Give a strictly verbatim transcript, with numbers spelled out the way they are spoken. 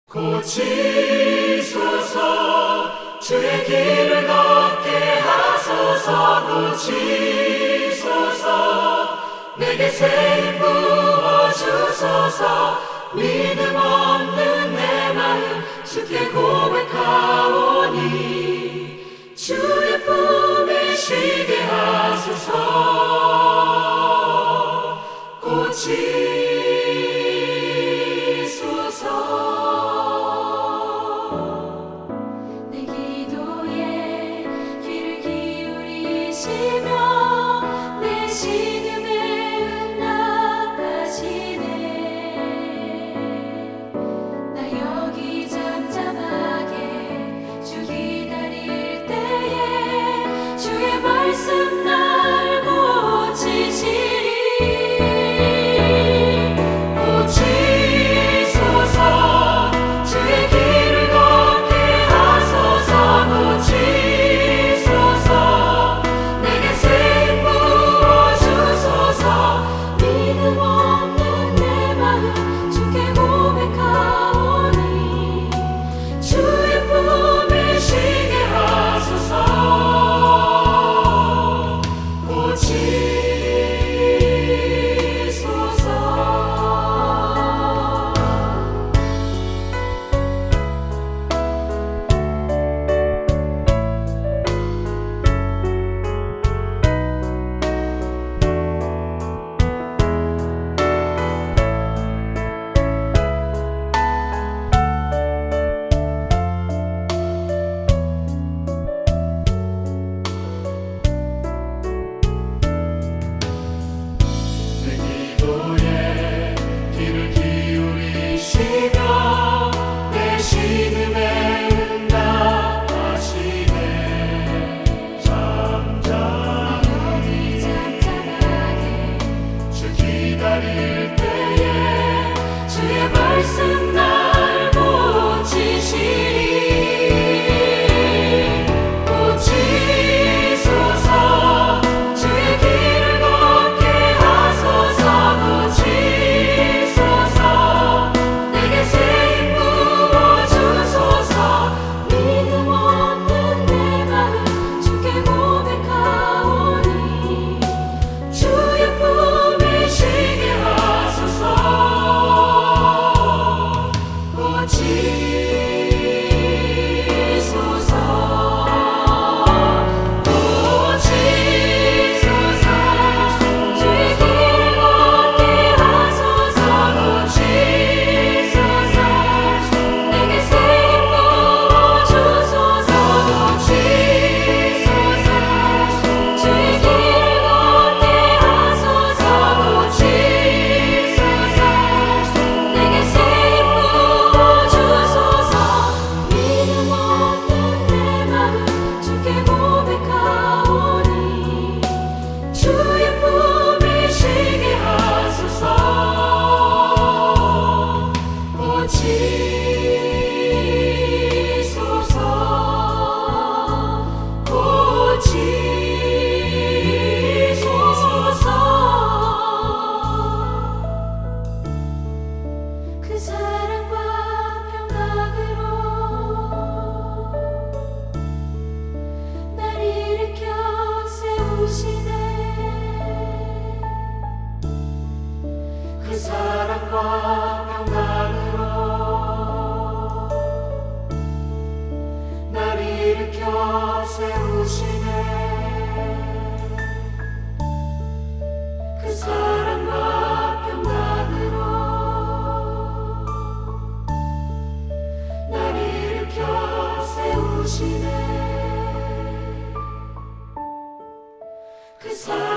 고치소서. 주의 길을 걷게 하소서. 고치소서. 내게 새 힘 부어주소서. 믿음 없는 내 마음 주께 고백하오니 주의 품에 쉬게 하소서. 고치소서. 내 기도에 귀를 기울이시며 내 신음에 응답하시네. 나 여기 잠잠하게 주 기다릴 때에 주의 말씀 날 고치시리. 고치소서. 주의 길을 걷게 하소서. 고치소서. 내게 새 힘 부어주소서. 믿음 없는 내 마음 주께 고백하오니 주의 품에 쉬게 하소서. 고치소서. 내 기도에 귀를 기울이시며 내 신음에 응답하시네. 잠잠히 잠잠하게 주 기다릴 때에 주의 말씀 날 고치시리. 고치소서. 주의 길을 걷게 하소서. 고치소서. 내게 새 힘 부어주소서. 믿음 없는 내 마음 주께 고백하오니 주의 품에 쉬게 하소서. 고치소서. 고치소서. 주의 길을 걷게 하소서. 고치소서. 내게 새 힘 부어주소서. 고치소서. 주의 길을 걷게 하소서. 고치소서. 내게 새 힘 부어주소서. 믿음 없는 내 마음 주께 고백하오니 주의 품에 쉬게 하소서. 고치소서. 고치소서. 그 사랑과 평강으로 날 일으켜 세우시네. 그 사랑과 평강으로 날 일으켜 세우시네. 그 사랑과 평강으로 날 일으켜 세우시네. 그 사랑과